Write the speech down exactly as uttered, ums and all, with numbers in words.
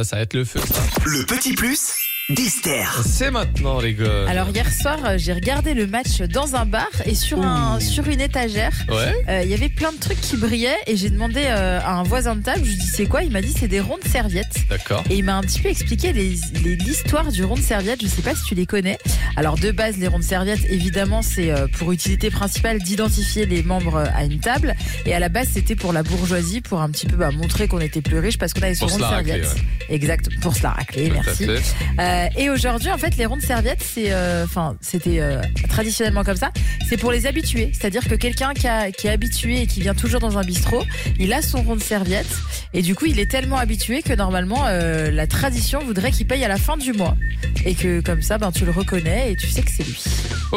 Ça va être le feu, ça. Le petit plus d'Esther. C'est maintenant, les gars. Alors hier soir, euh, j'ai regardé le match dans un bar et sur, un, sur une étagère, Ouais. euh, il y avait plein de trucs qui brillaient et j'ai demandé euh, à un voisin de table, je lui dis c'est quoi? Il m'a dit c'est des ronds de serviettes. D'accord. Et il m'a un petit peu expliqué les- les- l'histoire du rond de serviette. Je sais pas si tu les connais. Alors de base, les ronds de serviette, évidemment, c'est euh, pour utilité principale d'identifier les membres euh, à une table. Et à la base, c'était pour la bourgeoisie, pour un petit peu bah, montrer qu'on était plus riche parce qu'on avait ce Pour rond se de la racler, serviette. Exact, pour se la racler, Tout à merci. fait. Euh, et aujourd'hui, en fait, les ronds de serviette, c'est, euh, enfin, c'était euh, traditionnellement comme ça. C'est pour les habitués, c'est-à-dire que quelqu'un qui, a- qui est habitué et qui vient toujours dans un bistrot, il a son rond de serviette et du coup, il est tellement habitué que normalement, euh, la tradition voudrait qu'il paye à la fin du mois et que comme ça, ben, tu le reconnais et tu sais que c'est lui.